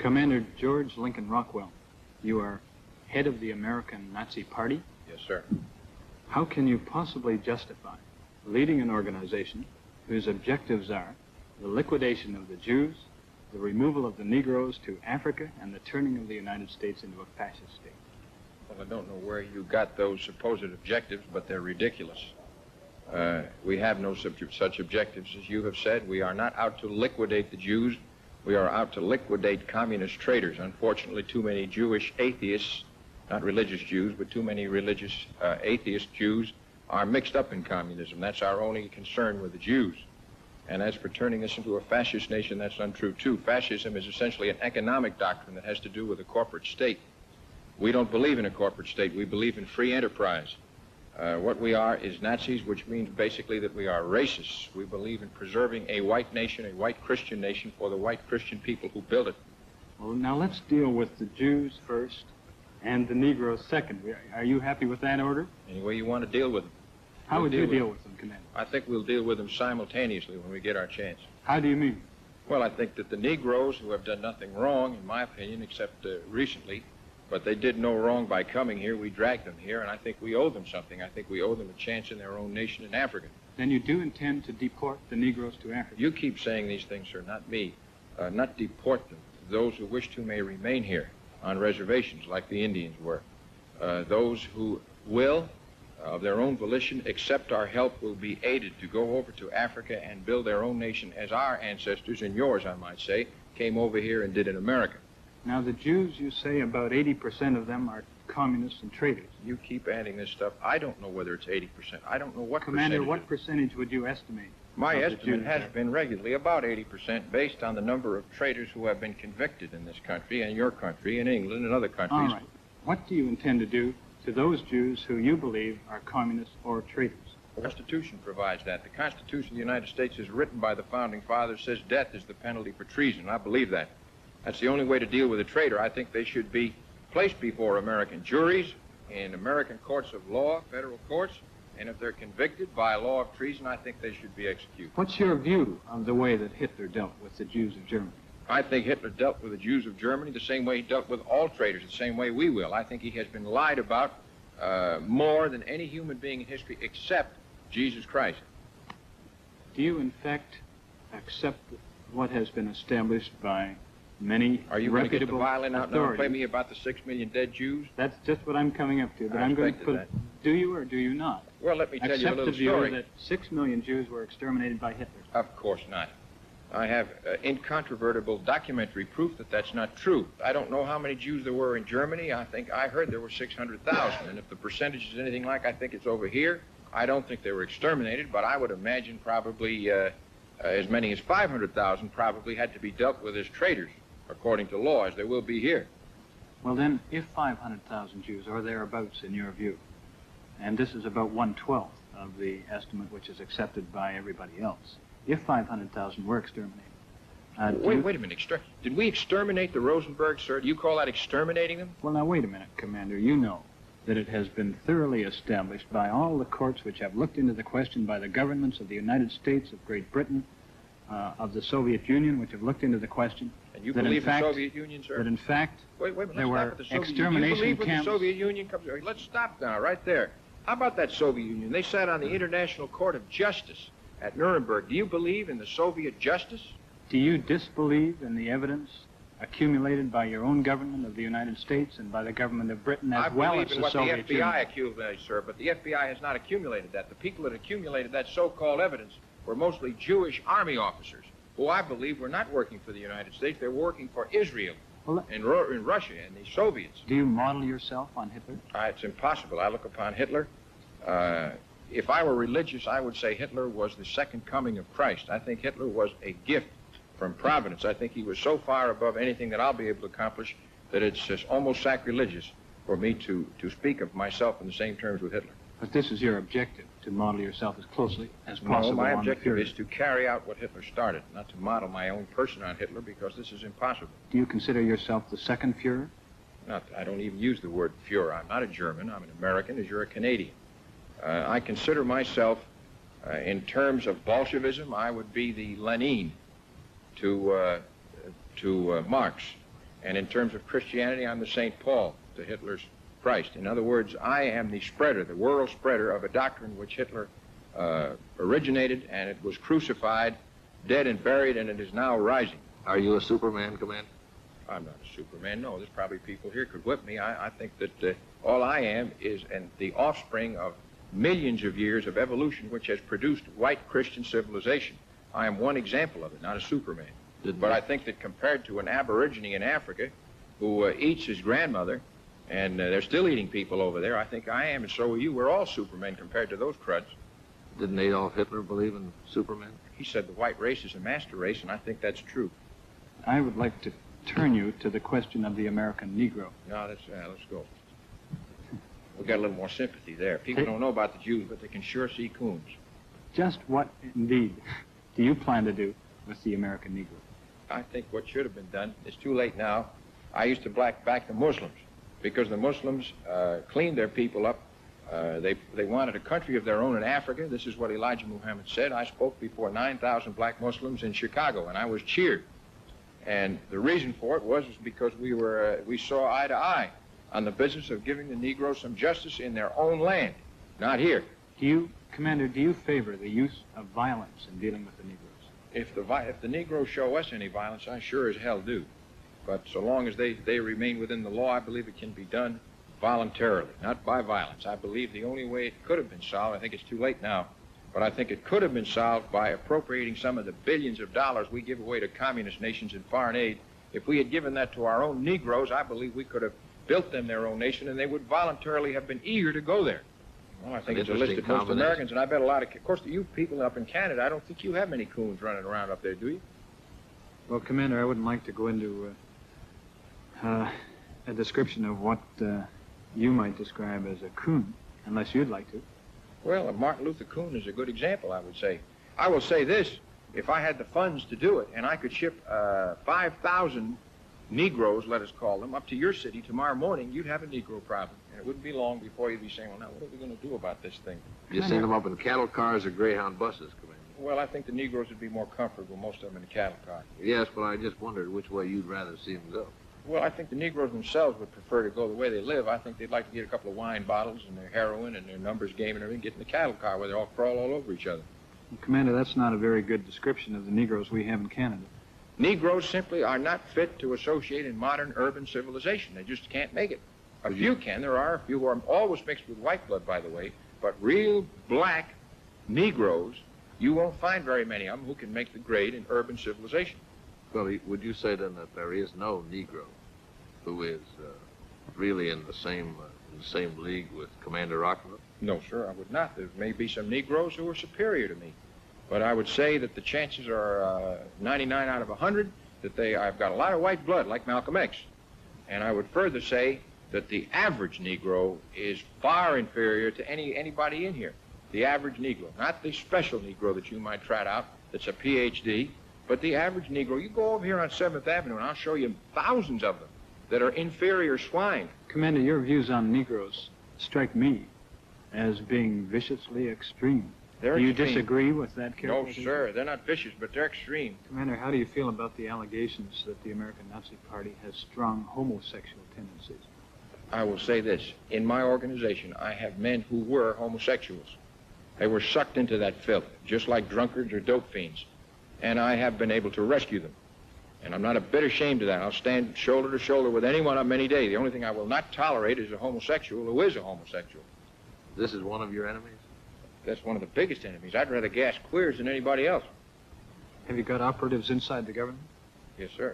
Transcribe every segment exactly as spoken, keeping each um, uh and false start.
Commander George Lincoln Rockwell, you are head of the American Nazi Party? Yes, sir. How can you possibly justify leading an organization whose objectives are the liquidation of the Jews, the removal of the Negroes to Africa, and the turning of the United States into a fascist state? Well, I don't know where you got those supposed objectives, but they're ridiculous. Uh, we have no such objectives, as you have said. We are not out to liquidate the Jews. We are out to liquidate communist traitors. Unfortunately, too many Jewish atheists, not religious Jews, but too many religious uh, atheist Jews are mixed up in communism. That's our only concern with the Jews. And as for turning us into a fascist nation, that's untrue, too. Fascism is essentially an economic doctrine that has to do with a corporate state. We don't believe in a corporate state. We believe in free enterprise. Uh, what we are is Nazis, which means basically that we are racists. We believe in preserving a white nation, a white Christian nation, for the white Christian people who built it. Well, now let's deal with the Jews first and the Negroes second. Are you happy with that order? Any way you want to deal with them. How we'll would you deal deal with with them, Commander? I think we'll deal with them simultaneously when we get our chance. How do you mean? Well, I think that the Negroes, who have done nothing wrong, in my opinion, except uh, recently, but they did no wrong by coming here. We dragged them here, and I think we owe them something. I think we owe them a chance in their own nation in Africa. Then you do intend to deport the Negroes to Africa? You keep saying these things, sir, not me. Uh, not deport them. Those who wish to may remain here on reservations, like the Indians were. Uh, those who will, of their own volition, accept our help, will be aided to go over to Africa and build their own nation, as our ancestors, and yours, I might say, came over here and did in America. Now, the Jews, you say about eighty percent of them are communists and traitors. You keep adding this stuff. I don't know whether it's eighty percent. I don't know what Commander, percentage. what percentage would you estimate? My estimate has been regularly about eighty percent, based on the number of traitors who have been convicted in this country and your country and England and other countries. All right. What do you intend to do to those Jews who you believe are communists or traitors? The Constitution provides that. The Constitution of the United States is written by the Founding Fathers, says death is the penalty for treason. I believe that. That's the only way to deal with a traitor. I think they should be placed before American juries in American courts of law, federal courts, and if they're convicted by a law of treason, I think they should be executed. What's your view of the way that Hitler dealt with the Jews of Germany? I think Hitler dealt with the Jews of Germany the same way he dealt with all traitors, the same way we will. I think he has been lied about uh, more than any human being in history except Jesus Christ. Do you, in fact, accept what has been established by many Are you going to get the reputable violin out now and authorities? play me about the six million dead Jews? That's just what I'm coming up to, but I I'm going to expected put... Do you or do you not? Well, let me tell you a Accept little the view story. that six million Jews were exterminated by Hitler. Of course not. I have uh, incontrovertible documentary proof that that's not true. I don't know how many Jews there were in Germany. I think I heard there were six hundred thousand. And if the percentage is anything like I think it's over here, I don't think they were exterminated, but I would imagine probably uh, uh, as many as five hundred thousand probably had to be dealt with as traitors, according to law, as there will be here. Well, then, if five hundred thousand Jews, or thereabouts in your view, and this is about one-twelfth of the estimate which is accepted by everybody else, if five hundred thousand were exterminated... Uh, wait, you... wait a minute. Exter Did we exterminate the Rosenbergs, sir? Do you call that exterminating them? Well, now, wait a minute, Commander. You know that it has been thoroughly established by all the courts which have looked into the question, by the governments of the United States, of Great Britain, uh, of the Soviet Union, which have looked into the question... And you that believe in fact, the Soviet Union, sir? That in fact, wait, wait, there let's were stop at the Soviet extermination Union. You believe camps... when the Soviet Union comes... Let's stop now, right there. How about that Soviet Union? They sat on the International Court of Justice at Nuremberg. Do you believe in the Soviet justice? Do you disbelieve in the evidence accumulated by your own government of the United States and by the government of Britain, as I well as believe in the what Soviet the F B I Union? accumulated, sir, but the F B I has not accumulated that. The people that accumulated that so-called evidence were mostly Jewish army officers, who I believe were not working for the United States. They were working for Israel Well, and Ru in Russia and the Soviets. do you model yourself on Hitler? Uh, it's impossible. I look upon Hitler. Uh, if I were religious, I would say Hitler was the second coming of Christ. I think Hitler was a gift from Providence. I think he was so far above anything that I'll be able to accomplish that it's just almost sacrilegious for me to, to speak of myself in the same terms with Hitler. But this is your objective, to model yourself as closely as No, possible my on the objective Führer. is to carry out what Hitler started, not to model my own person on Hitler, because this is impossible. Do you consider yourself the second Führer? Not, I don't even use the word Führer. I'm not a German. I'm an American, as you're a Canadian. Uh, I consider myself, uh, in terms of Bolshevism, I would be the Lenin to, uh, to uh, Marx. And in terms of Christianity, I'm the Saint Paul to Hitler's Christ. In other words, I am the spreader, the world spreader of a doctrine which Hitler uh, originated, and it was crucified, dead and buried, and it is now rising. Are you a Superman, Commander? I'm not a Superman. No, there's probably people here could whip me. I, I think that uh, all I am is and the offspring of millions of years of evolution which has produced white Christian civilization. I am one example of it, not a Superman. Did But I think that compared to an aborigine in Africa who uh, eats his grandmother, and uh, they're still eating people over there, I think I am, and so are you. We're all Supermen compared to those cruds. Didn't Adolf Hitler believe in Superman? He said the white race is a master race, and I think that's true. I would like to turn you to the question of the American Negro. No, let's, uh, let's go. We got a little more sympathy there. People don't know about the Jews, but they can sure see coons. Just what, indeed, do you plan to do with the American Negro? I think what should have been done, it's too late now. I used to black back the Muslims because the Muslims uh, cleaned their people up. Uh, they, they wanted a country of their own in Africa. This is what Elijah Muhammad said. I spoke before nine thousand black Muslims in Chicago, and I was cheered. And the reason for it was, was because we, were, uh, we saw eye to eye on the business of giving the Negroes some justice in their own land, not here. Do you, Commander, do you favor the use of violence in dealing with the Negroes? If the, vi- if the Negroes show us any violence, I sure as hell do. But so long as they, they remain within the law, I believe it can be done voluntarily, not by violence. I believe the only way it could have been solved, I think it's too late now, but I think it could have been solved by appropriating some of the billions of dollars we give away to communist nations in foreign aid. If we had given that to our own Negroes, I believe we could have built them their own nation, and they would voluntarily have been eager to go there. Well, I think An it's enlisted interesting most Americans, and I bet a lot of, of course, you people up in Canada, I don't think you have many coons running around up there, do you? Well, Commander, I wouldn't like to go into uh, uh, a description of what uh, you might describe as a coon, unless you'd like to. Well, Martin Luther Coon is a good example, I would say. I will say this, if I had the funds to do it, and I could ship uh, five thousand Negroes, let us call them, up to your city tomorrow morning, you'd have a Negro problem. And it wouldn't be long before you'd be saying, well, now, what are we going to do about this thing? You seen them up in cattle cars or Greyhound buses, Commander? Well, I think the Negroes would be more comfortable, most of them in a cattle car. Yes, but I just wondered which way you'd rather see them go. Well, I think the Negroes themselves would prefer to go the way they live. I think they'd like to get a couple of wine bottles and their heroin and their numbers game and everything, get in the cattle car where they all crawl all over each other. Well, Commander, that's not a very good description of the Negroes we have in Canada. Negroes simply are not fit to associate in modern urban civilization. They just can't make it. A few can. There are a few who are always mixed with white blood, by the way, but real black Negroes, you won't find very many of them who can make the grade in urban civilization. Well, would you say then that there is no Negro who is uh, really in the same uh, in the same league with Commander Rockefeller? No, sir, I would not. There may be some Negroes who are superior to me, but I would say that the chances are uh, ninety-nine out of one hundred that they. I've got a lot of white blood, like Malcolm X, and I would further say that the average Negro is far inferior to any anybody in here. The average Negro, not the special Negro that you might trot out that's a P H D, but the average Negro. You go over here on seventh Avenue, and I'll show you thousands of them that are inferior swine. Commander, your views on Negroes strike me as being viciously extreme. They're do you extreme. disagree with that No, characterization? sir, they're not vicious, but they're extreme. Commander, how do you feel about the allegations that the American Nazi Party has strong homosexual tendencies? I will say this. In my organization, I have men who were homosexuals. They were sucked into that filth, just like drunkards or dope fiends. And I have been able to rescue them. And I'm not a bit ashamed of that. I'll stand shoulder to shoulder with any one of them any day. The only thing I will not tolerate is a homosexual who is a homosexual. This is one of your enemies? That's one of the biggest enemies. I'd rather gas queers than anybody else. Have you got operatives inside the government? Yes, sir.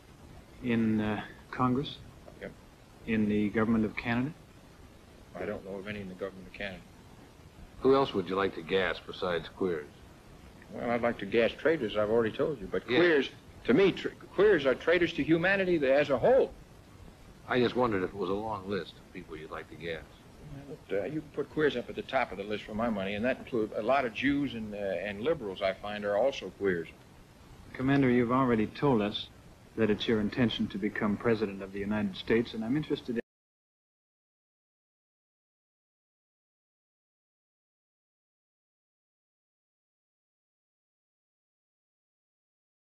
In uh, Congress? Yep. In the government of Canada? I don't know of any in the government of Canada. Who else would you like to gas besides queers? Well, I'd like to gas traitors, I've already told you. But Yeah. queers, to me, tra- queers are traitors to humanity as a whole. I just wondered if it was a long list of people you'd like to gas. Uh, you can put queers up at the top of the list for my money, and that includes a lot of Jews and, uh, and liberals, I find, are also queers. Commander, you've already told us that it's your intention to become President of the United States, and I'm interested in